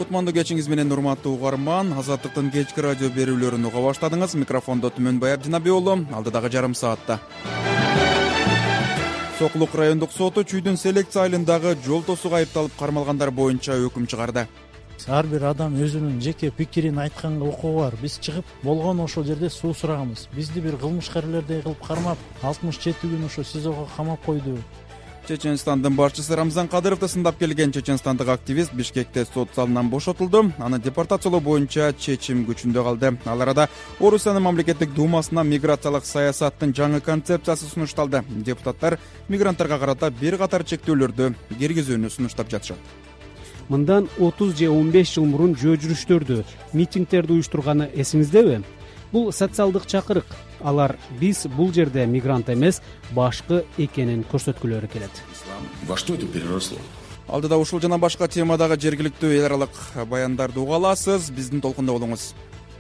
кутмандуу кечиңиз менен урматтуу угарман. Азаттыктын кечки радио берүүлөрүн уга баштадыңыз. Микрофондо Түмөнбай Абдинабий уулу. Алдыдагы жарым саатта Сокулук райондук соту Чүйдүн селекция айылындагы жол тосууга айыпталып кармалгандар боюнча өкүм чыгарды. Ар бир адам өзүнүн жеке пикирин айтканга укугу бар. Биз чыгып болгону ошол жерде суу сураганбыз. Бизди бир кылмышкерлердей кылып кармап, 67 күн ошо СИЗОго камап койду. Чеченстандын башчысы Рамзан Кадыровду сындап келген чеченстандык активист Бишкекте сот залынан бошотулду. Аны депортациялоо боюнча чечим күчүндө калды. Ал арада Орусиянын мамлекеттик думасына миграциялык саясаттын жаңы концепциясы сунушталды. Депутаттар мигранттарга карата бир катар чектөөлөрдү киргизүүнү сунуштап жатышат. Мындан 30 же 15 жыл мурун жөө жүрүштөрдү, митингдерди уюштурганы эсиңиздеби? Бул социалдык чакырык. Алар биз бул жерде мигрант эмес, башкы экенин көрсөткүлөрү келет. Во что это переросло? Алдыда ушул жана башка темадагы жергиликтүү эл аралык баяндарды уга аласыз. Биздин толкунда болуңуз.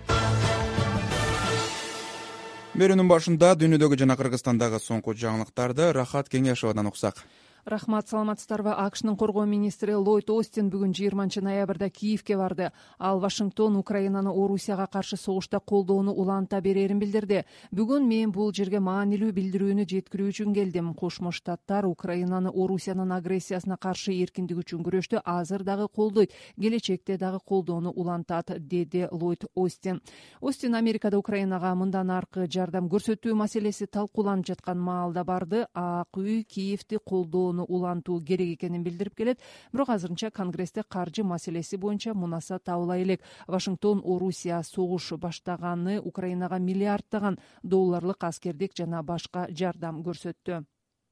Берүүнүн башында дүйнөдөгү жана Кыргызстандагы соңку жаңылыктарды Рахат Кеңешовадан уксак. Рахмат, саламатсыздарбы? АКШнын коргоо министри Ллойд Остин бүгүн 20 ноябрда Киевке барды. Ал Вашингтон Украинаны Орусияга каршы согушта колдоону уланта берерин билдирди. Бүгүн мен бул жерге маанилүү билдирүүнү жеткирүү үчүн келдим. Кошмо Штаттар Украинаны Орусиянын агрессиясына каршы эркиндик үчүн күрөштү азыр дагы колдойт, келечекте дагы колдоону улантат, деди Ллойд Остин. Остин Америкада Украинага мындан аркы жардам көрсөтүү маселеси талкууланып жаткан маалда барды. ак үй Киевти колдоону улантуу керек экенин билдирип келет. Бирок азырынча Конгрессте каржы маселеси боюнча мунаса табыла элек. Вашингтон Орусия согуш баштаганы Украинага миллиарддаган долларлык аскердик жана башка жардам көрсөттү.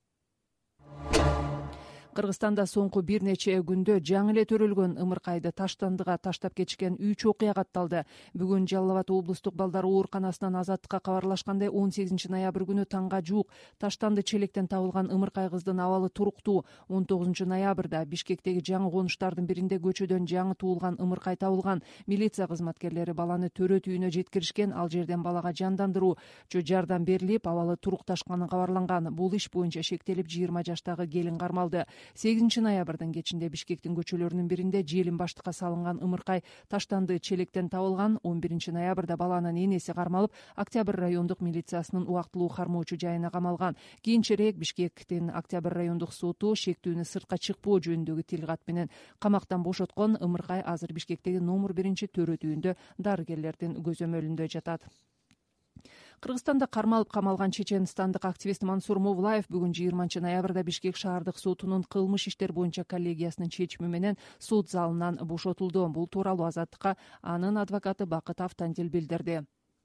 Кыргызстанда соңку бир нече күндө жаңы эле төрөлгөн ымыркайды Таштандыга таштап кетишкен 3 окуя катталды. Бүгүн Жалал Абад облустук балдар ооруканасынан Азаттыкка кабарлашкандай 18 ноябрь күнү таңга жуук Таштанды челектен табылган ымыркай кыздын абалы туруктуу. 19 ноябрда Бишкектеги жаңы конуштардын биринде көчөдөн жаңы туулган ымыркай табылган. Милиция кызматкерлери баланы төрөт үйүнө жеткиришкен. Ал жерден балага жандандыруучу жардам берилип, абалы турукташканы кабарланган. Бул иш боюнча шектелип 20 жаштагы келин кармалды. 8 ноябрдын кечинде Бишкектин көчөлөрүнүн биринде желин баштыкка салынган ымыркай Таштанды челектен табылган. 11 ноябрда баланын энеси кармалып, Октябрь райондук милициясынын убактылуу кармоочу жайына камалган. Кийинчерээк Бишкектин Октябрь райондук соту шектүүнү сыртка чыкпоо жөнүндөгү тилкат менен камактан бошоткон. Ымыркай азыр Бишкектеги номер 1 төрөт үйүндө дарыгерлердин көзөмөлүндө жатат. Кыргызстанда кармалып камалган чеченстандык активист Мансур Мовлаев бүгүн 20 ноябрда Бишкек шаардык сотунун кылмыш иштер боюнча коллегиясынын чечими менен суд залынан бошотулду. Бул тууралуу Азаттыкка анын адвокаты Бакыт Автандил билдирди.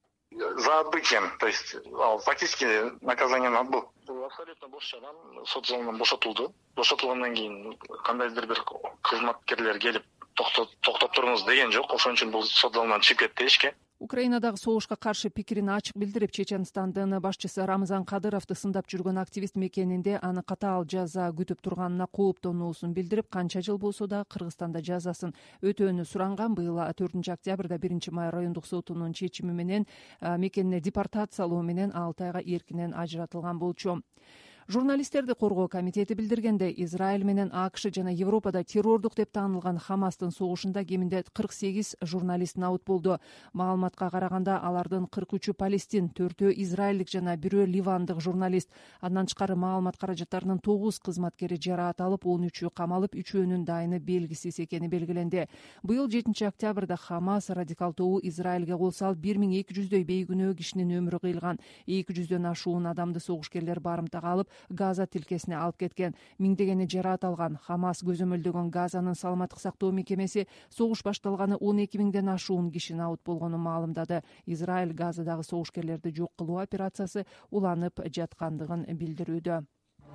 За отбытием, то есть фактически наказанием отбыл. Абсолютно бош адам сот залынан бошотулду. Бошотулгандан кийин кандайдыр бир кызматкерлер келип токтоп туруңуз деген жок. Ошон үчүн бул сот залынан чыгып кетти ишке. Украинадагы согушка каршы пикирин ачык билдирип, Чеченстандын башчысы Рамзан Кадыровду сындап жүргөн активист мекенинде аны катаал жаза күтүп турганына кооптонуусун билдирип, канча жыл болсо да Кыргызстанда жазасын өтөөнү суранган. Быйыл 4 октябрда 1 май райондук сотунун чечими менен мекенине депортациялоо менен 6 айга эркинен ажыратылган болчу. Журналисттерди коргоо комитети билдиргендей, Израиль менен АКШ жана Европада террордук деп таанылган Хамастын согушунда кеминде 48 журналист набыт болду. Маалыматка караганда алардын 43-ü Палестин, 4-ü израилдик жана 1-ü ливандык журналист. Андан тышкары маалымат каражаттарынын 9 кызматкери жараат алып, 13-ü камалып, 3-өөнүн дайыны белгисиз экени белгиленди. Быйыл 7 октябрда Хамас радикал тобу Израилге кол салып 1200дөй бейгүнөө кишинин өмүрү кыйылган. 200дөн ашуун адамды согушкерлер барымтага алып Газа тилкесине алып кеткен. Миңдегени жараат алган. Хамас көзөмөлдөгөн Газанын саламаттык сактоо мекемеси согуш башталганы 12 миңден ашуун киши набыт болгонун маалымдады. Израиль Газадагы согушкерлерди жок кылуу операциясы уланып жаткандыгын билдирүүдө.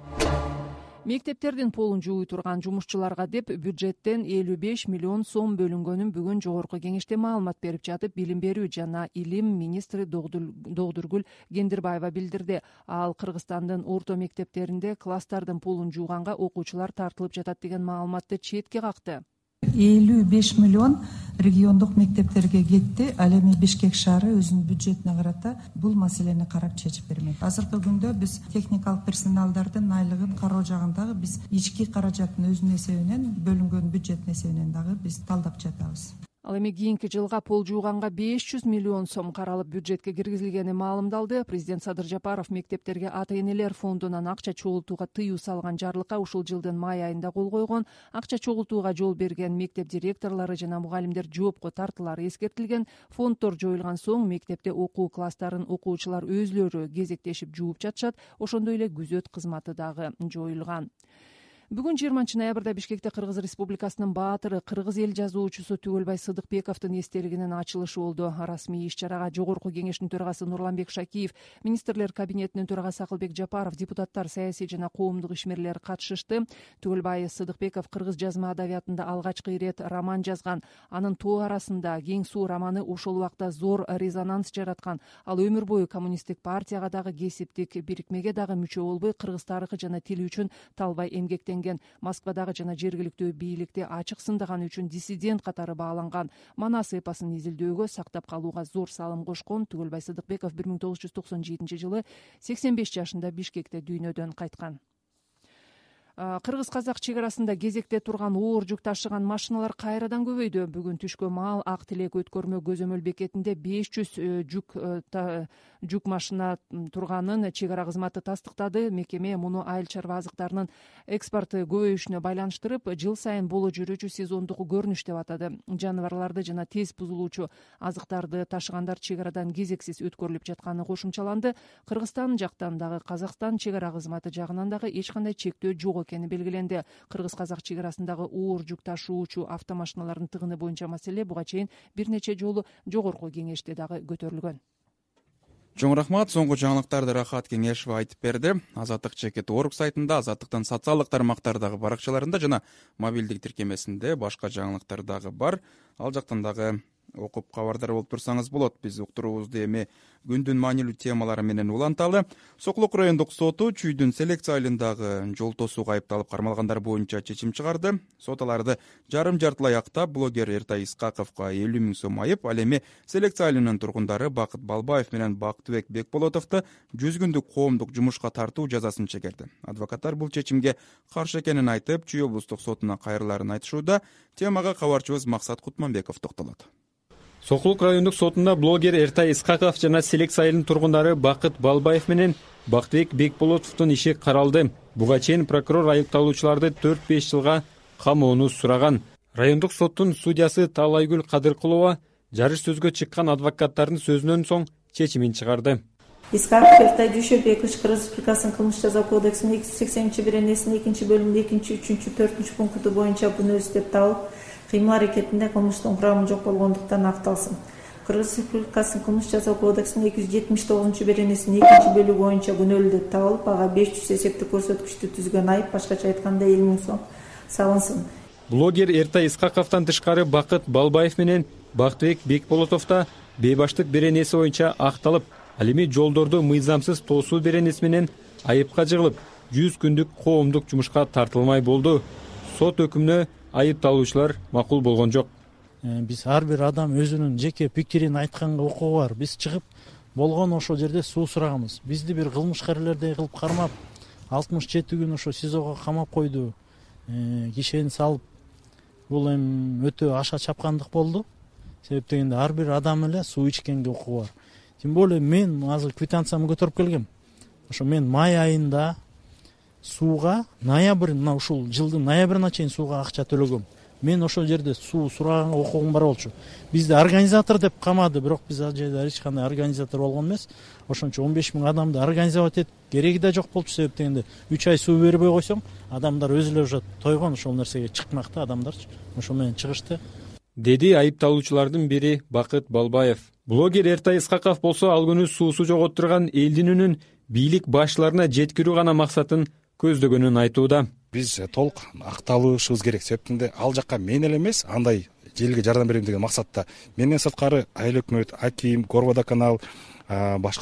Мектептердин полун жууй турган жумушчуларга деп бюджеттен 55 миллион сом бөлүнгөнүн бүгүн жогорку кеңеште маалымат берип жатып, билим берүү жана илим министри Догдургүл Кендирбаева билдирди. Ал Кыргызстандын орто мектептеринде класстардын полун жууганга окуучулар тартылып жатат деген маалыматты четке какты. 55 миллион региондук мектептерге кетти. Ал эми Бишкек шаары өзүнүн бюджетине карата бул маселени карап чечип бермек. Азыркы күндө биз техникалык персоналдардын айлыгын кароо жагындагы биз ички каражаттын өзүнүн эсебинен, бөлүнгөн бюджеттин эсебинен дагы биз талдап жатабыз. Ал эми кийинки жылга пол жууганга 500 миллион сом каралып бюджетке киргизилгени маалымдалды. Президент Садыр Жапаров мектептерге ата-энелер фондунан акча чогултууга тыюу салган жарлыкка ушул жылдын май айында кол койгон. Акча чогултууга жол берген мектеп директорлору жана мугалимдер жоопко тартылары эскертилген. Фонддор жоюлган соң мектепте окуу класстарын окуучулар өзлөрү кезектешип жууп жатышат. Ошондой эле күзөт кызматы дагы жоюлган. Бүгүн 20 ноябрда Бишкекте Кыргыз Республикасынын баатыры, кыргыз эл жазуучусу Түгөлбай Сыдыкбековдун эстелигинин ачылышы болду. Расмий иш-чарага Жогорку кеңештин төрагасы Нурланбек Шакиев, министрлер кабинетинин төрагасы Акылбек Жапаров, депутаттар, саясий жана коомдук ишмерлер катышышты. Түгөлбай Сыдыкбеков кыргыз жазма адабиятында алгачкы ирет роман жазган. Анын тоо арасында Кең суу романы ошол убакта зор резонанс жараткан. Ал өмүр бою коммунисттик партияга дагы, кесиптик бирикмеге дагы мүчө болбой, кыргыз тарыхы жана тили үчүн талбай эмгектенген. Москвадагы жана жергиликтүү бийликти ачык сындаганы үчүн диссидент катары бааланган. Манас эпосун изилдөөгө, сактап калууга зор салым кошкон Түгөлбай Сыдыкбеков 1997 жылы 85 жашында Бишкекте дүйнөдөн кайткан. Кыргыз-казак чек арасында кезекте турган оор жүк ташыган машиналар кайрадан көбөйдү. Бүгүн түшкө маал Ак Тилек өткөрмө көзөмөл бекетинде 500 жүк машина турганын чек ара кызматы тастыктады. Мекеме муну айыл чарба азыктарынын экспорты көбөйүшүнө байланыштырып, жыл сайын боло жүрүүчү сезондук көрүнүш деп атады. Жаныбарларды жана тез бузулуучу азыктарды ташыгандар чек арадан кезексиз өткөрүлүп жатканы кошумчаланды. Кыргызстан жактан дагы, Казакстан чек ара кызматы жагынан дагы эч кандай чектөө жок экени белгиленди. Кыргыз-казак чек арасындагы оор жүк ташуучу автомашиналардын тыгыны боюнча маселе буга чейин бир нече жолу жогорку кеңеште дагы көтөрүлгөн. Чоң рахмат. Соңку жаңылыктарды Рахат Кеңешова айтып берди. Азаттык cheket.org сайтында, Азаттыктын социалдык тармактардагы баракчаларында жана мобилдик тиркемесинде башка жаңылыктар дагы бар. Ал жактан дагы окуп кабардар болуп турсаңыз болот. Биз уктуруубузду эми күндүн маанилүү темалары менен уланталы. Сокулук райондук соту чүйдүн селекция айылындагы жол тосууга айыпталып кармалгандар боюнча чечим чыгарды. Сот аларды жарым-жартылай актап, блогер Эртай Исқақовго 50 000 сом айып, ал эми селекция айылынын тургундары Бакыт Балбаев менен Бактыбек Бекболотовду 100 күндүк коомдук жумушка тартуу жазасын чегерди. Адвокаттар бул чечимге каршы экенин айтып, Чүй облустук сотуна кайрыларын айтышууда. Темага кабарчыбыз Максат Кутманбеков токтолот. Сокулук райондук сотунда блогер Эртай Исқақов жана селекция айылынын тургундары Бакыт Балбаев менен Бактыбек Бекболотовдун иши каралды. Буга чейин прокурор айыпталуучуларды 4-5 жылга камоону сураган. Райондук соттун судьясы Талайгүл Кадыркулова жарыш сөзгө чыккан адвокаттардын сөзүнөн соң чечимин чыгарды. Исқақов Эртай Дүйшөбекович Кыргыз Республикасынын кылмыш жаза кодексинин 280-беренесинин 2-бөлүмүнүн 2-3 4 пункту боюнча күнөөсү деп табылып, кыймыл аракетинде кылмыштын курамы жок болгондуктан акталсын. Кыргыз Республикасынын кылмыш жаза кодексинин 279-беренесинин 2-бөлүгү боюнча күнөөлүү деп табылып, ага 500 эсептик көрсөткүчтү түзгөн айып, башкача айтканда 50 000 сом салынсын. Блогер Эртай Исқақовдон тышкары Бакыт Балбаев менен Бактыбек Бекболотов да бейбаштык беренеси боюнча акталып, ал эми жолдорду мыйзамсыз тоосуу беренеси менен айыпка жыгылып, 100 күндүк коомдук жумушка тартылмай болду. Сот өкүмүнө айыпталуучулар макул болгон жок. Биз ар бир адам өзүнүн жеке пикирин айтканга укугу бар. Биз чыгып болгон ошол жерде суу сураганбыз. Бизди бир кылмышкерлердей кылып кармап, 67 күн ошо СИЗОго камап койду. Кишени салып, бул эми өтө аша чапкандык болду. Себеп дегенде ар бир адам эле суу ичкенге укугу бар. Тем более мен азыр квитанциямды көтөрүп келгем. Ошо мен май айында сууга мына ушул жылдын ноябрына чейин сууга акча төлөгөм. Мен ошол жерде суу сураганга укугум бар болчу. Бизди организатор деп камады, бирок биз ал жерде эч кандай организатор болгон эмес. Ошончо 15 000 адамды организовать этип кереги да жок болчу. Себеп дегенде 3 ай суу бербей койсоң, адамдар өзү эле уже тойгон ошол нерсеге чыкмакта адамдарчы. Ошо менен чыгышты. Деди айыпталуучулардын бири Бакыт Балбаев. Блогер Эртай Исқақов болсо ал күнү суусу жоготтурган элдин үнүн бийлик башчыларына жеткирүү гана максатын көздөгөнүн айтууда. Биз толук акталышыбыз керек. Себептенде ал жакка мен эле эмес, андай желге жардам берем деген максатта. Менден сырткары айыл өкмөт, Аким, Горводоканал, башка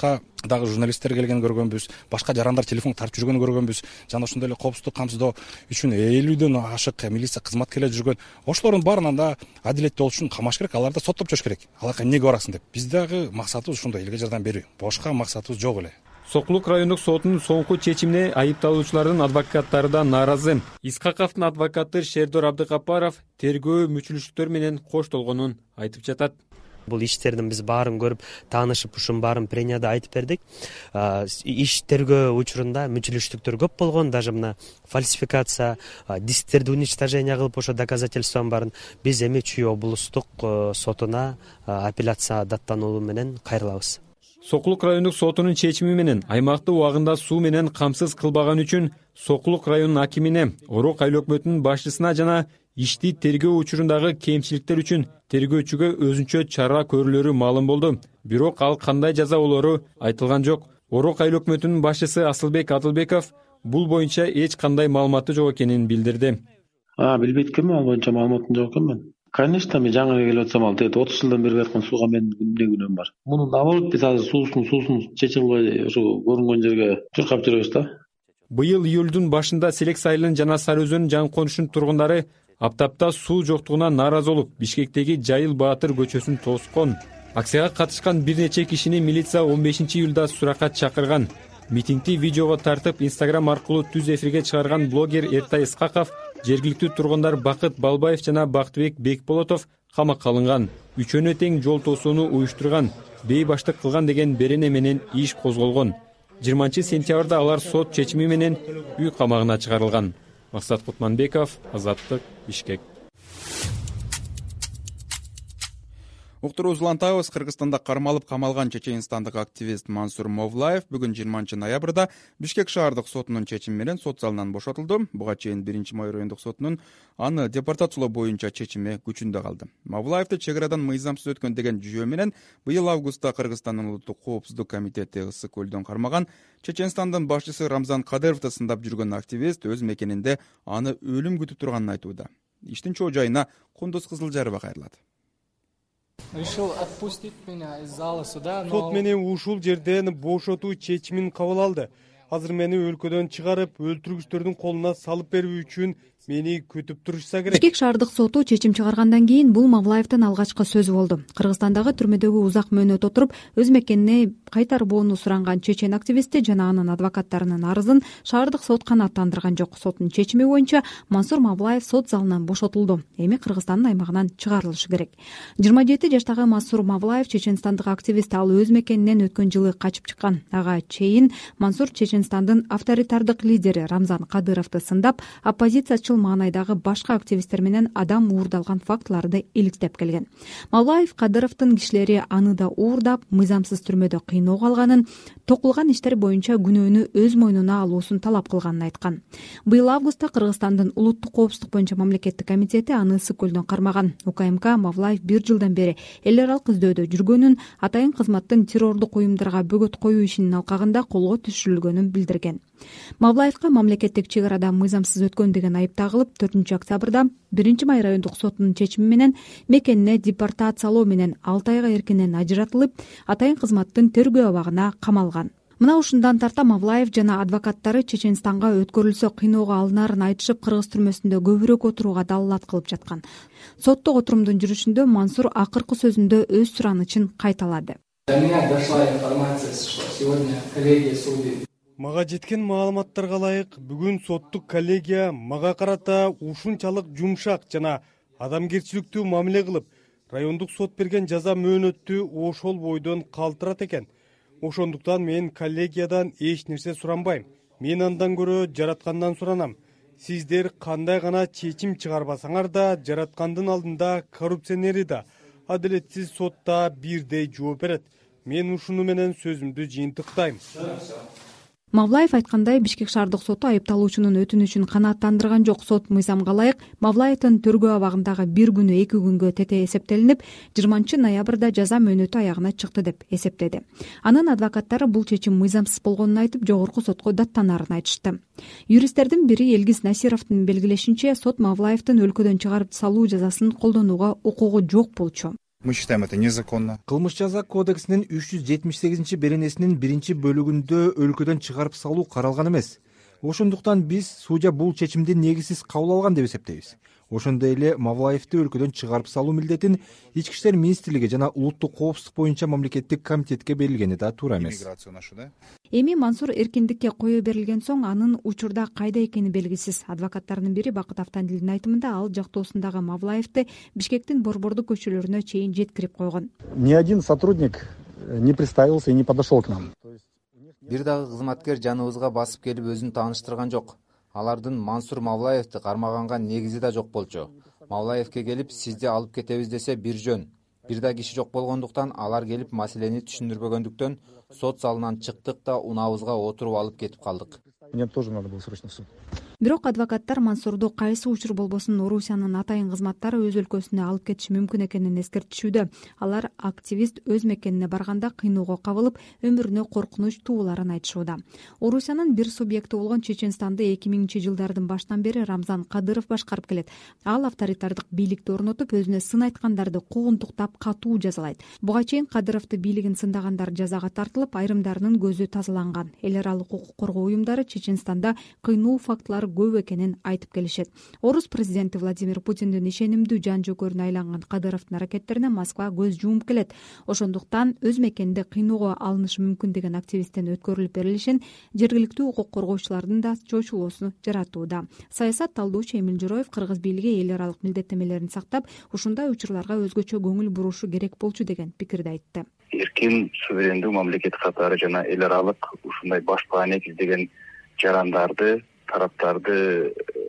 дагы журналисттер келгенин көргөнбүз, башка жарандар телефон тартып жүргөнүн көргөнбүз. Жана ошондой эле коопсуздук камсыздоо үчүн 50ден ашык милиция кызматкерлери жүргөн. Ошолордун баарынан да адилеттүү болуш үчүн камаш керек, аларды соттоп чыгыш керек. Аларга эмнеге барасың деп. Биз дагы максатыбыз ушундай элге жардам берүү. Бошка максатыбыз жок эле. Сокулук райондук сотунун соңку чечимине айыпталуучулардын адвокаттары да нааразы. Исхаковдун адвокаты Шердор Абдыкапаров тергөө мүчүлүштүктөр менен коштолгонун айтып жатат. Бул иштердин биз баарын көрүп, таанышып, ушун баарын премияда айтып бердик. Иш тергөө учурунда мүчүлүштүктөр көп болгон, даже мына фальсификация, дисктерди уничтожение кылып, ошо доказательствонун баарын биз эми Чүй облустук сотуна апелляция даттануу менен кайрылабыз. Сокулук райондук сотунун чечими менен аймакты убагында суу менен камсыз кылбаган үчүн Сокулук районунун акимине, Орок айыл өкмөтүнүн башчысына жана ишти тергөө учурундагы кемчиликтер үчүн тергөөчүгө өзүнчө чара көрүлөрү маалым болду. Бирок ал кандай жаза болору айтылган жок. Орок айыл өкмөтүнүн башчысы Асылбек Адылбеков бул боюнча эч кандай маалыматы жок экенин билдирди. Билбейт экенмин, ал боюнча маалыматым жок экен. Конечно, мен жаңы эле келип атсам, ал 30 жылдан бери аткан сууга менин эмне күнөөм бар. Мунун наоборот биз азыр суусун чече кылбай ошо көрүнгөн жерге чуркап жүрөбүз да. Быйыл июлдун башында Селекс айылын жана Сары өзөнүн жаңы конушунун тургундары аптапта суу жоктугуна нааразы болуп, Бишкектеги Жайыл Баатыр көчөсүн тоскон. Акцияга катышкан бир нече кишини милиция 15 июлда суракка чакырган. Митингди видеого тартып, Instagram аркылуу түз эфирге чыгарган блогер Эртай Исхаков, жергиликтүү тургундар Бакыт Балбаев жана Бактыбек Бекболотов камакка алынган. Үчөөнө тең жол тосууну уюштурган, бейбаштык кылган деген берене менен иш козголгон. 20-сентябрда алар сот чечими менен үй камагына чыгарылган. Максат Кутманбеков, Азаттык, Бишкек. Уктуруубузду улантабыз. Кыргызстанда кармалып камалган чеченстандык активист Мансур Мовлаев бүгүн 20-ноябрда Бишкек шаардык сотунун чечими менен сот залынан бошотулду. Буга чейин 1-май райондук сотунун аны депортациялоо боюнча чечими күчүндө калды. Мовлаевди чек арадан мыйзамсыз өткөн деген жүйөө менен быйыл августта Кыргызстандын улуттук коопсуздук комитети Ысык көлдөн кармаган. Чеченстандын башчысы Рамзан Кадыровду сындап жүргөн активист өз мекенинде аны өлүм күтүп турганын айтууда. Иштин чоо жайына Кундуз Кызылжарова кайрылат. Решил отпустить меня из зала суда. Сот мени ушул жерден бошотуу чечимин кабыл алды. Азыр мени өлкөдөн чыгарып, өлтүргүчтөрдүн колуна салып берүү үчүн мени күтүп турушса керек. Бишкек шаардык соту чечим чыгаргандан кийин бул Мовлаевдин алгачкы сөзү болду. Кыргызстандагы түрмөдөгү узак мөөнөт отуруп, өз мекенине кайтарбоону суранган чечен активисти жана анын адвокаттарынын арызын шаардык сот канааттандырган жок. Соттун чечими боюнча Мансур Мовлаев сот залынан бошотулду. Эми Кыргызстандын аймагынан чыгарылышы керек. 27 жаштагы Мансур Мовлаев чеченстандык активист, ал өз мекенинен өткөн жылы качып чыккан. Ага чейин Мансур Чеченстандын авторитардык лидери Рамзан Кадыровду сындап, оппозициячыл маанайдагы башка активисттер менен адам уурдалган фактыларды иликтеп келген. Мовлаев Кадыровдун кишилери аны да уурдап, мыйзамсыз түрмөдө кыйноого алганын, токулган иштер боюнча күнөөнү өз мойнуна алуусун талап кылганын айткан. Быйыл августта Кыргызстандын улуттук коопсуздук боюнча мамлекеттик комитети аны Ысык көлдөн кармаган. УКМК Мовлаев 1 жылдан бери эл аралык издөөдө жүргөнүн, атайын кызматтын террордук уюмдарга бөгөт коюу ишинин алкагында колго түшүрүлгөнүн билдирген. Мовлаевка мамлекеттик чек арадан мыйзамсыз өткөн деген айып тагылып, 4-октябрда 1-май райондук сотунун чечими менен мекенине депортациялоо менен 6 айга эркинен ажыратылып, атайын кызматтын тергөө абагына камалган. Мына ушундан тарта Мовлаев жана адвокаттары Чеченстанга өткөрүлсө кыйноого алынарын айтышып, Кыргыз түрмөсүндө көбүрөөк отурууга далалат кылып жаткан. Соттук отурумдун жүрүшүндө Мансур акыркы сөзүндө өз суранычын кайталады. До меня дошла информация, что сегодня коллегия судей. Мага жеткен маалыматтарга ылайык, бүгүн соттук коллегия мага карата ушунчалык жумшак жана адамгерчиликтүү мамиле кылып, райондук сот берген жаза мөөнөттү ошол бойдон калтырат экен. Ошондуктан мен коллегиядан эч нерсе суранбайм. Мен андан көрө жараткандан суранам. Сиздер кандай гана чечим чыгарбасаңар да, жараткандын алдында коррупционери да, адилетсиз сот да бирдей жооп берет. Мен ушуну менен сөзүмдү жыйынтыктайм. Мовлаев айткандай, Бишкек шаардык соту айыпталуучунун өтүнүчүн канааттандырган жок. Сот мыйзамга ылайык Мовлаевдин төргөө абагындагы 1 күнү 2 күнгө тете эсептелинип, 20-ноябрда жаза мөөнөтү аягына чыкты деп эсептеди. Анын адвокаттары бул чечим мыйзамсыз болгонун айтып, жогорку сотко даттанарын айтышты. Юристтердин бири Элгиз Насировдун белгилешинче, сот Мовлаевдин өлкөдөн чыгарып салуу жазасын колдонууга укугу жок болчу. Мы считаем это незаконно. Кылмыш жаза кодексинин 378 беренесинин 1-бөлүгүндө өлкөдөн чыгарып салуу каралган эмес. Ошондуктан биз судья бул чечимди негизсиз кабыл алган деп эсептейбиз. Ошондой эле Мавлаевди өлкөдөн чыгарып салуу милдетин Ички иштер министрлиги жана улуттук коопсуздук боюнча мамлекеттик комитетке берилгени да туура эмес. Эми Мансур эркиндикке кое берилген соң анын учурда кайда экени белгисиз. Адвокаттардын бири Бакыт Автандилдин айтымында ал жактоосундагы Мавлаевди Бишкектин борбордуу көчөлөрүнө чейин жеткирип койгон. Ни один сотрудник не представился и не подошел к нам. Бир дагы кызматкер жаныбызга басып келип өзүн тааныштырган жок. Алардын Мансур Мавлаевди кармаганга негизи да жок болчу. Мавлаевке келип сизди алып кетебиз десе бир жөн. Бир да киши жок болгондуктан алар келип маселени түшүндүрбөгөндүктөн сот залынан чыктык да унаабызга отуруп алып кетип калдык. Мне тоже надо было срочно в суд. Бирок адвокаттар Мансурду кайсы учур болбосун Орусиянын атайын кызматтары өз өлкөсүнө алып кетиши мүмкүн экенин эскертишүүдө. Алар активист өз мекенине барганда кыйноого кабылып, өмүрүнө коркунуч тууларын айтышууда. Орусиянын бир субъекти болгон Чеченстанды 2000-жылдардын башынан бери Рамзан Кадыров башкарып келет. Ал авторитардык бийликти орнотуп, өзүнө сын айткандарды куугунтуктап катуу жазалайт. Буга чейин Кадыровду бийлигин сындагандар жазага тартылып, айрымдарынын көзү тазаланган. Эл аралык укук коргоо уюмдары Чеченстанда кыйноо фактылары көп экенин айтып келишет. Орус президенти Владимир Путиндин ишенимдүү жан жөкөрүнө айланган Кадыровдун аракеттерине Москва көз жумуп келет. Ошондуктан өз мекенинде кыйноого алынышы мүмкүн деген активисттин өткөрүлүп берилишин жергиликтүү укук коргоочулардын да чочулоосу жаратууда. Саясат талдоочу Эмил Жороев кыргыз бийлиги эл аралык милдеттемелерин сактап, ушундай учурларга өзгөчө көңүл бурушу керек болчу деген пикирди айтты. Эркин суверендүү мамлекет катары жана эл аралык ушундай баш планет издеген жарандарды, тараптарды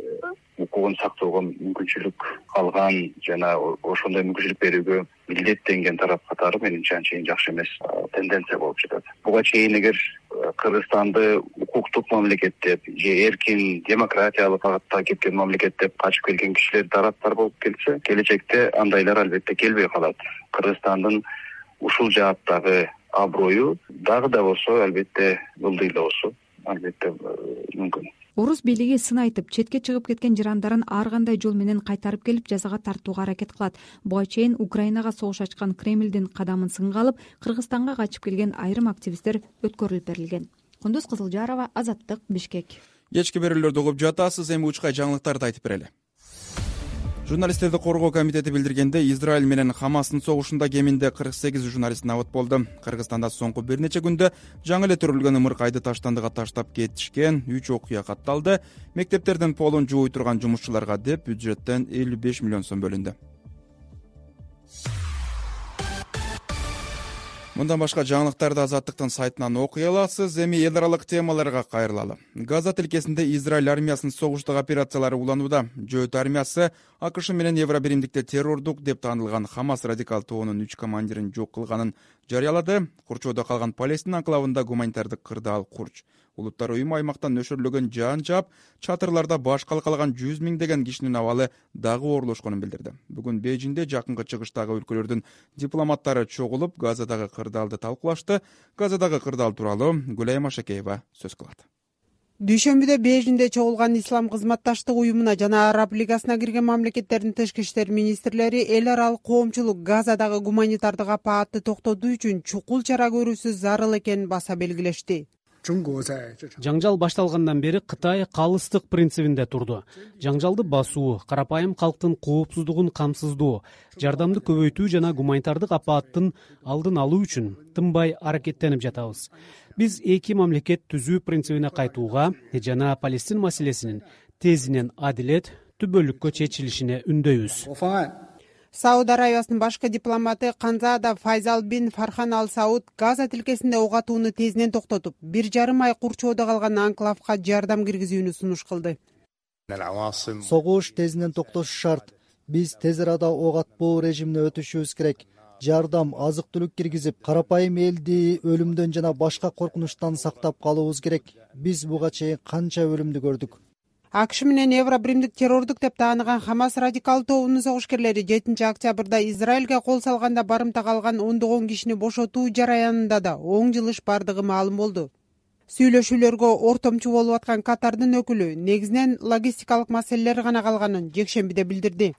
укугун сактоого мүмкүнчүлүк алган жана ошондой мүмкүнчүлүк берүүгө милдеттенген тарап катары менимче анчейин жакшы эмес тенденция болуп жатат. Буга чейин эгер Кыргызстанды укуктук мамлекет деп же эркин демократиялык багытта кеткен мамлекет деп качып келген кишилер тараптар болуп келсе, келечекте андайлар албетте келбей калат. Кыргызстандын ушул жааттагы аброю дагы да болсо албетте ылдыйлоосу албетте мүмкүн. Орус бийлиги сын айтып, четке чыгып кеткен жарандарын ар кандай жол менен кайтарып келип жазага тартууга аракет кылат. Буга чейин Украинага согуш ачкан Кремлдин кадамын сынга алып, Кыргызстанга качып келген айрым активисттер өткөрүлүп берилген. Кундуз Кызылжарова, Азаттык, Бишкек. Кечки берүүлөрдү угуп жатасыз, эми учкай жаңылыктарды айтып берели. Журналисттерди коргоо комитети билдиргенде, Израиль менен Хамастын согушунда кеминде 48 журналист набыт болду. Кыргызстанда соңку бир нече күндө жаңы эле төрөлгөн ымыркайды Таштандыга таштап кетишкен 3 окуя катталды. Мектептердин полун жууй турган жумушчуларга деп бюджеттен 55 миллион сом бөлүндү. Мындан башка жаңылыктарды Азаттыктын сайтынан окуй аласыз. Эми эл аралык темаларга кайрылалы. Газа тилкесинде Израиль армиясынын согуштук операциялары уланууда. Жөөт армиясы АКШ менен Евробиримдикте террордук деп таанылган Хамас радикал тобунун 3 командирин жок кылганын жарыялады. Курчоодо калган Палестин анклавында гуманитардык кырдаал курч. Улуттар уюму аймактан нөшөрлөгөн жаан жаап, чатырларда баш калкалаган 100 миңдеген кишинин абалы дагы оорлошконун билдирди. Бүгүн Бейжиңде жакынкы чыгыштагы өлкөлөрдүн дипломаттары чогулуп, Газадагы кырдаалды талкуулашты. Газадагы кырдаал тууралуу Гүлайым Ашакеева сөз кылат. Дүйшөмбүдө Бейжиңде чогулган Ислам кызматташтык уюмуна жана Араб лигасына кирген мамлекеттердин тышкы иштер министрлери эл аралык коомчулук Газадагы гуманитардык апаатты токтотуу үчүн чукул чара көрүүсү зарыл экенин баса белгилешти. Жаңжал башталгандан бери Кытай калыстык принцибинде турду. Жаңжалды басуу, карапайым калктын коопсуздугун камсыздоо, жардамды көбөйтүү жана гуманитардык апааттын алдын алуу үчүн тынбай аракеттенип жатабыз. Биз эки мамлекет түзүү принцибине кайтууга жана Палестин маселесинин тезинен адилет, түбөлүккө чечилишине үндөйбүз. Сауд Арабиясынын башкы дипломаты Канзада Файзал бин Фархан Ал Сауд Газа тилкесинде ок атууну тезинен токтотуп, 1,5 ай курчоодо калган анклавга жардам киргизүүнү сунуш кылды. Согуш тезинен токтошу шарт. Биз тез арада ок атпоо режимине өтүшүбүз керек. Жардам, азык-түлүк киргизип, карапайым элди өлүмдөн жана башка коркунучтан сактап калуубуз керек. Биз буга чейин канча өлүмдү көрдүк. АКШ менен Евробиримдик террордук деп тааныган Хамас радикал тобунун согушкерлери 7 октябрда Израилге кол салганда барымта калган ондогон кишини бошотуу жараянында да оң жылыш бардыгы маалым болду. Сүйлөшүүлөргө ортомчу болуп аткан Катардын өкүлү негизинен логистикалык маселелер гана калганын жекшембиде билдирди.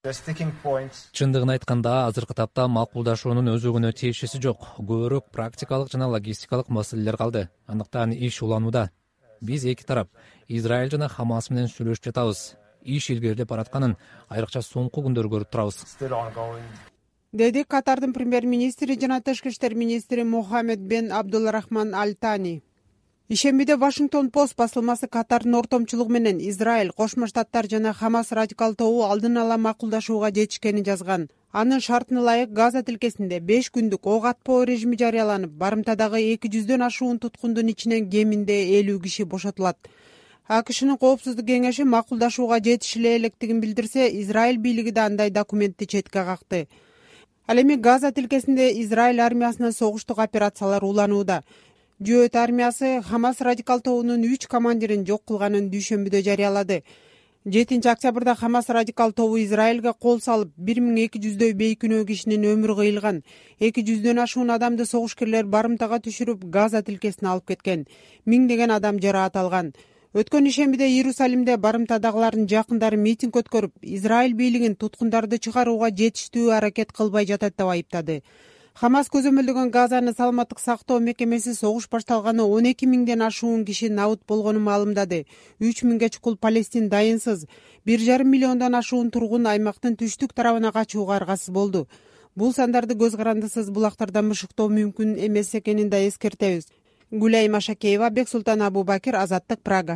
чындыгын айтканда азыркы тапта макулдашуунун өзөгүнө тиешеси жок. Көбүрөөк практикалык жана логистикалык маселелер калды. Андыктан иш уланууда. Биз эки тарап Израиль жана Хамас менен сүйлөшүп жатабыз. Иш илгерилеп баратканын айрыкча соңку күндөр көрүп турабыз, деди Катардын премьер-министри жана тышкы иштер министри Мохаммед бен Абдулрахман Аль-Тани. Ишембиде Вашингтон Пост басылмасы Катардын ортомчулугу менен Израиль, Кошмо Штаттар жана Хамас радикал тобу алдын ала макулдашууга жетишкенин жазган. Анын шартына ылайык Газа тилкесинде 5 күндүк ок атпоо режими жарыяланып, барымтадагы 200дөн ашуун туткундун ичинен кеминде 50 киши бошотулат. АКШнын коопсуздук кеңеши макулдашууга жетишиле электигин билдирсе, Израиль бийлиги да андай документти четке какты. Ал эми Газа тилкесинде Израиль армиясынын согуштук операциялары уланууда. Жөөт армиясы Хамас радикал тобунун 3 командирин жок кылганын дүйшөмбүдө жарыялады. 7 октябрда Хамас радикал тобу Израилге кол салып, 1200дөй бейкүнөө кишинин өмүрү кыйылган. 200дөн ашуун адамды согушкерлер барымтага түшүрүп, Газа тилкесине алып кеткен. Миңдеген адам жараат алган. Өткөн ишембиде Иерусалимде барымтадагылардын жакындары митинг өткөрүп, Израиль бийлигин туткундарды чыгарууга жетиштүү аракет кылбай жатат деп айыптады. Хамас көзөмөлдөгөн Газаны саламаттык сактоо мекемеси согуш башталганы 12 миңден ашуун киши набыт болгонун маалымдады. 3 миңге чукул Палестин дайынсыз, 1,5 миллиондон ашуун тургун аймактын түштүк тарабына качууга аргасыз болду. Бул сандарды көз карандысыз булактардан мышыктоо мүмкүн эмес экенин да эскертебиз. Гүлай Машакеева, Бексултан Абубакир, Азаттык, Прага.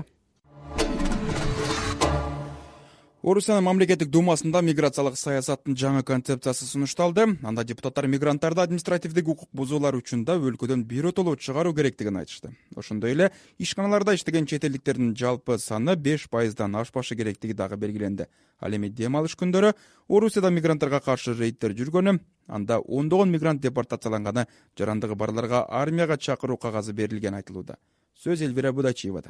Орусиянын мамлекеттик думасында миграциялык саясаттын жаңы концепциясы сунушталды. Анда депутаттар мигранттарды административдик укук бузуулар үчүн да өлкөдөн биротоло чыгаруу керектигин айтышты. Ошондой эле ишканаларда иштеген чет элдиктердин жалпы саны 5%дан ашпашы керектиги дагы белгиленди. Ал эми дем алыш күндөрү Орусияда мигранттарга каршы рейдтер жүргөнү, анда ондогон мигрант депортацияланганы, жарандыгы барларга армияга чакыруу кагазы берилгени айтылууда. Сөз Эльвира Будачиевада.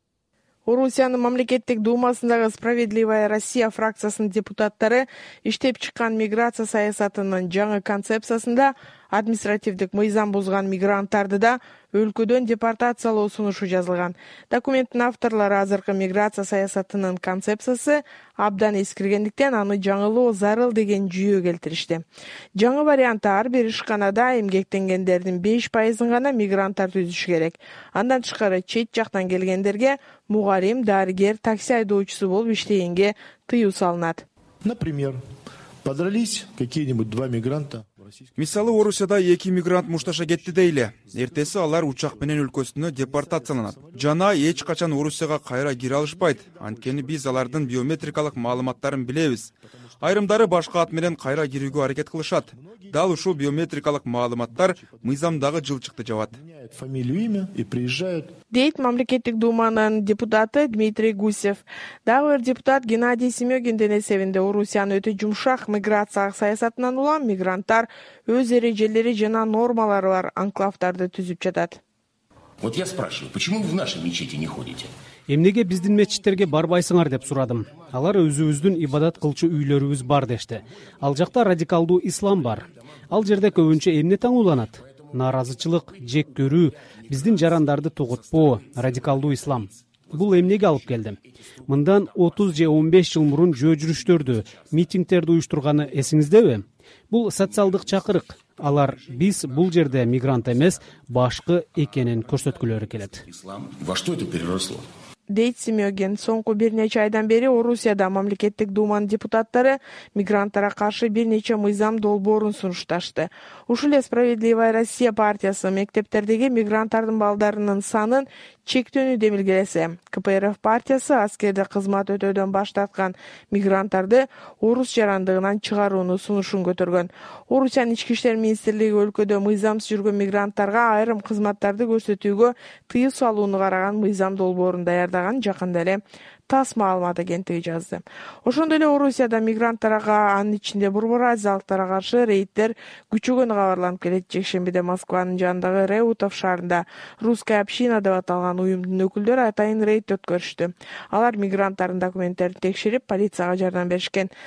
Орусиянын мамлекеттик думасындагы «Справедливая Россия» фракциясынын депутаттары иштеп чыккан миграция саясатынын жаңы концепциясында административдик мыйзам бузган мигранттарды да өлкөдөн депортациялоо сунушу жазылган. Документтин авторлору азыркы миграция саясатынын концепциясы абдан эскиргендиктен аны жаңылоо зарыл деген жүйө келтиришти. Жаңы вариантта ар бир ишканада эмгектенгендердин 5%ын гана мигранттар түзүшү керек. Андан тышкары чет жактан келгендерге мугарим, дарыгер, такси айдоочусу болуп иштегенге тыюу салынат. Например, подрались какие-нибудь 2 мигранта. Мисалы, Орусияда 2 мигрант мушташа кетти дейли. Эртеси алар учак менен өлкөсүнө депортацияланат. Жана эч качан Орусияга кайра кире алышпайт. Анткени биз алардын биометрикалык маалыматтарын билебиз. Айрымдары башка ат менен кайра кирүүгө аракет кылышат. Дал ушул биометрикалык маалыматтар мыйзамдагы жылчыкты жабат. Фамилию, имя и приезжают. Дейт мамлекеттик думанын депутаты Дмитрий Гусев. Дагы бир депутат Геннадий Семёгиндин эсебинде Орусиянын өтө жумшак миграциялык саясатынан улам мигранттар өз эрежелери жана нормалары бар анклавдарды түзүп жатат. Вот я спрашиваю, почему вы в наши мечети не ходите? Эмнеге биздин мечиттерге барбайсыңар деп сурадым. Алар өзүбүздүн ибадат кылчу үйлөрүбүз бар дешти. Ал жакта радикалдуу ислам бар. Ал жерде көбүнчө эмне таңууланат? Нааразычылык, жек көрүү, биздин жарандарды тугутпоо, радикалдуу ислам. Бул эмнеге алып келди? Мындан 30 же 15 жыл мурун жөө жүрүштөрдү, митингдерди уюштурганы эсиңиздеби? Бул социалдык чакырык. Алар биз бул жерде мигрант эмес, башкы экенин көрсөткүлөрү келет. Во что это переросло? Дейт Семёгин. Соңку бир нече айдан бери Орусияда мамлекеттик думанын депутаттары мигранттарга каршы бир нече мыйзам долбоорун сунушташты. Ушул эле «Справедливая Россия» партиясы мектептердеги мигранттардын балдарынын санын чектөөнү демилгелесе, КПРФ партиясы аскерде кызмат өтөөдөн баш тарткан мигранттарды орус жарандыгынан чыгарууну сунушун көтөргөн. Орусиянын ички иштер министрлиги өлкөдө мыйзамсыз жүргөн мигранттарга айрым кызматтарды көрсөтүүгө тыюу салууну караган мыйзам долбоорун даярдаган жакында эле ТАСС маалымат агенттиги жазды. Ошондой эле Орусияда мигранттарга, анын ичинде Борбор азиялыктарга каршы рейдтер күчөгөнү кабарланып келет. Жекшембиде Москванын жанындагы Реутов шаарында «Русская община» деп аталган уюмдун өкүлдөрү атайын рейд өткөрүштү. Алар мигранттардын документтерин текшерип, полицияга жардам беришкен.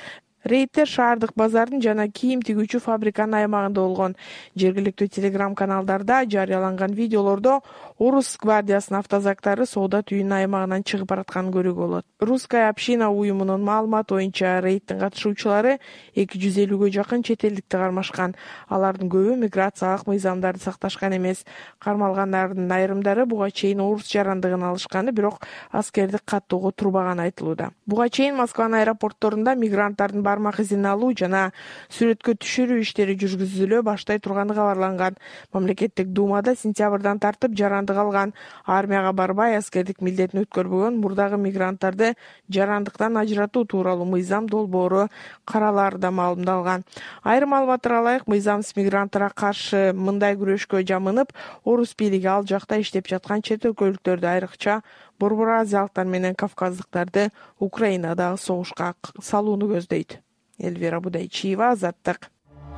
Рейдтер шаардык базардын жана кийим тигүүчү фабриканын аймагында болгон. Жергиликтүү телеграм каналдарда жарыяланган видеолордо орус гвардиясынын автозактары соода түйүнүнүн аймагынан чыгып баратканын көрүүгө болот. Русская община уюмунун маалыматы боюнча рейдтин катышуучулары 250гө жакын чет элдикти кармашкан. Алардын көбү миграциялык мыйзамдарды сакташкан эмес. Кармалгандардын айрымдары буга чейин орус жарандыгын алышканы, бирок аскердик каттоого турбаганы айтылууда. Буга чейин Москванын аэропортторунда мигранттардын бармак изин алуу жана сүрөткө түшүрүү иштери жүргүзүлө баштай турганы кабарланган. Мамлекеттик думада сентябрдан тартып жарандык алган, армияга барбай аскердик милдетин өткөрбөгөн мурдагы мигранттарды жарандыктан ажыратуу тууралуу мыйзам долбоору каралары да маалымдалган. Айрым маалыматтарга ылайык, мыйзамсыз мигранттарга каршы мындай күрөшкө жамынып, орус бийлиги ал жакта иштеп жаткан чет өлкөлүктөрдү, айрыкча Борбор азиялыктар менен кавказдыктарды Украинадагы согушка салууну көздөйт. Эльвира Будайчиева, Азаттык.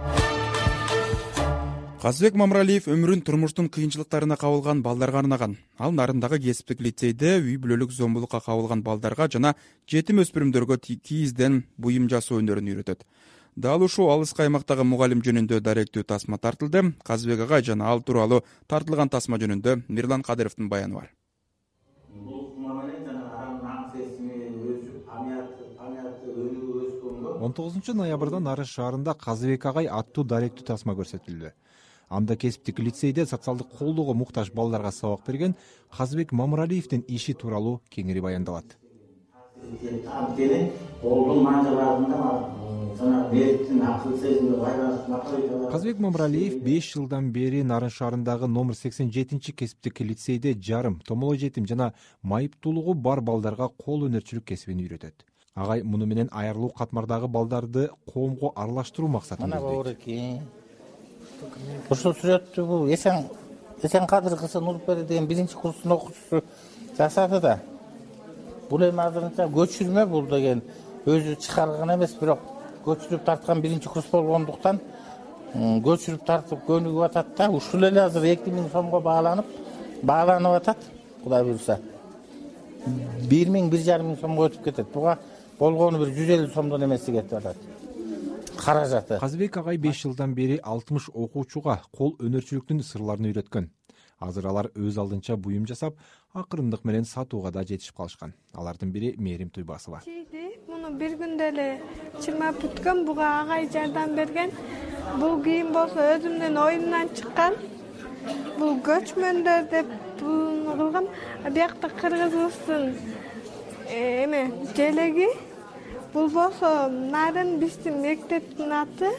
Казыбек Мамралиев өмүрүн турмуштун кыйынчылыктарына кабылган балдарга арнаган. Ал Нарындагы кесиптик лицейде үй бүлөлүк зомбулукка кабылган балдарга жана жетим өспүрүмдөргө кийизден буюм жасоо өнөрүн үйрөтөт. Дал ушул алыскы аймактагы мугалим жөнүндө даректүү тасма тартылды. Казыбек агай жана ал тууралуу тартылган тасма жөнүндө Мирлан Кадыровдун баяны бар. 19 ноябрда Нарын шаарында Казыбек агай аттуу даректүү тасма көрсөтүлдү. Анда кесиптик лицейде социалдык колдоого муктаж балдарга сабак берген Казыбек Мамралиевдин иши тууралуу кеңири баяндалат. Казыбек Мамралиев 5 жылдан бери Нарын шаарындагы номер 87 кесиптик лицейде жарым, томоло жетим жана майыптуулугу бар балдарга кол өнөрчүлүк кесибин үйрөтөт. Агай муну менен айрылуу катмардагы балдарды коомго аралаштыруу максатын көздөйт. Ушул сүрөттү бул Эсенкадыр кызы Нурпери деген 1-курстун окуучусу жасады да. Бул эми азырынча көчүрмө, бул деген өзү чыгарган эмес, бирок көчүрүп тарткан 1-курс болгондуктан көчүрүп тартып көнүгүп атат да. Ушул эле азыр 2000 сомго бааланып атат. Кудай буйруса 1,5 сомго өтүп кетет. Буга болгону бир 150 сомдон эмеси кетип атат. Каражаты. Казыбек агай 5 жылдан бери 60 окуучуга кол өнөрчүлүктүн сырларын үйрөткөн. Азыр алар өз алдынча буюм жасап, акырындык менен сатууга да жетишип калышкан. Алардын бири Мээрим Туйбасова. Муну бир күндө эле чырмап бүткөн, буга агай жардам берген. Бул кийим болсо өзүмдүн оюмдан чыккан. Бул көчмөндөр деп кылгам. Биякта кыргызыбыздын желеги. Бул болсо Нарын биздин мектептин аты.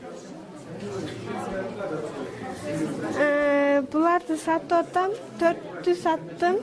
Буларды сатып атам, 4'tü саттым.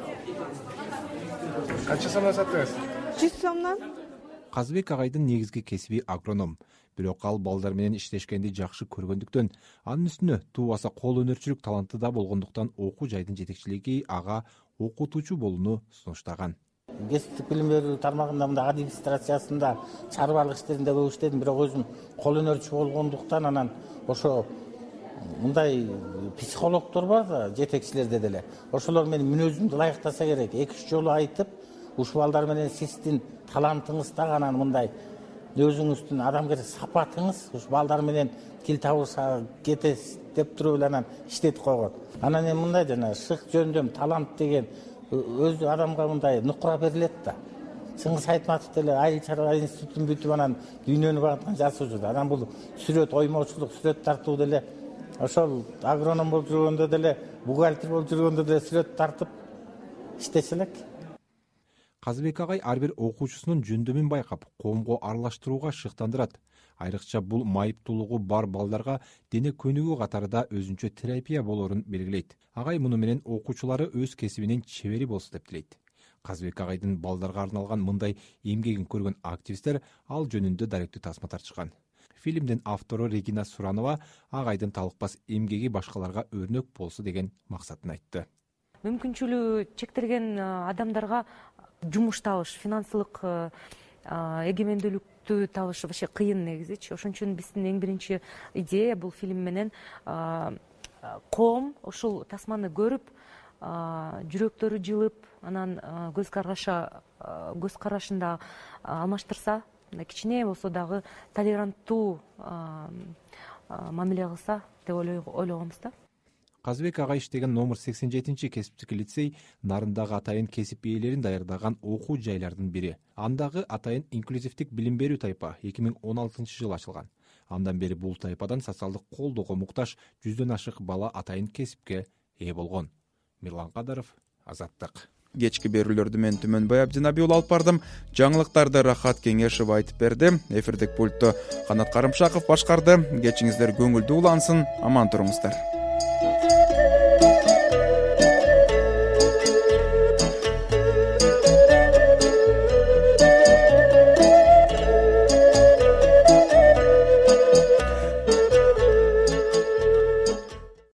Канча сомдон саттыңыз? 100 сомдон. Казыбек агайдын негизги кесиби агроном. Бирок ал балдар менен иштешкенди жакшы көргөндүктөн, анын үстүнө туубаса кол өнөрчүлүк таланты да болгондуктан окуу жайдын жетекчилиги ага окутуучу болууну сунуштаган. Кесиптик билим берүү тармагында мындай администрациясында чарбалык иштеринде көп иштедим, бирок өзүм кол өнөрчү болгондуктан анан ошо мындай психологдор бар да, жетекчилерде деле. Ошолор менен мүнөзүмдү ылайыктаса керек. 2-3 жолу айтып, ушул балдар менен сиздин талантыңыз да анан мындай өзүңүздүн адамгерчилик сапатыңыз ушу балдар менен тил табыша кетесиз деп туруп эле анан иштетип койгон. Анан эми мындай жана шык жөндөм талант деген өзү адамга мындай нукура берилет да. Чыңгыз Айтматов деле айыл чарба институтун бүтүп анан дүйнөнү багыткан жазуучу да. Анан бул сүрөт оймоочулук, сүрөт тартуу деле ошол агроном болуп жүргөндө деле, бухгалтер болуп жүргөндө деле сүрөт тартып иштесе элек. Казыбек агай ар бир окуучусунун жөндөмүн байкап, коомго аралаштырууга шыктандырат. Айрыкча бул майыптуулугу бар балдарга дене көнүгүү катарында өзүнчө терапия болорун белгилейт. Агай муну менен окуучулары өз кесибинин чебери болсун деп тилейт. Казыбек агайдын балдарга арналган мындай эмгегин көргөн активисттер ал жөнүндө даректүү тасма тартышкан. Фильмдин автору Регина Суранова агайдын талыкпас эмгеги башкаларга өрнөк болсун деген максатын айтты. Мүмкүнчүлүгү чектелген адамдарга жумуш табыш, финансылык эгемендүүлүктү табыш вообще кыйын негизичи. Ошон үчүн биздин эң биринчи идея бул фильм менен коом ушул тасманы көрүп, жүрөктөрү жылып, анан көз карашында алмаштырса, кичине болсо дагы толеранттуу мамиле кылса деп ойлогонбуз да. Казыбек агай иштеген номер 87 кесиптик лицей нарындагы атайын кесип ээлерин даярдаган окуу жайлардын бири. Андагы атайын инклюзивдик билим берүү тайпа 2016-жылы ачылган. Андан бери бул тайпадан социалдык колдоого муктаж 100дөн ашык бала атайын кесипке ээ болгон. Мирлан Кадаров, Азаттык. Кечки берүүлөрдү мен Түмөнбай Абдинаби алып бардым. Жаңылыктарды Рахат Кеңешев айтып берди. Эфирдик пультту Канат Карымшаков башкарды. Кечиңиздер көңүлдүү улансын, аман туруңуздар.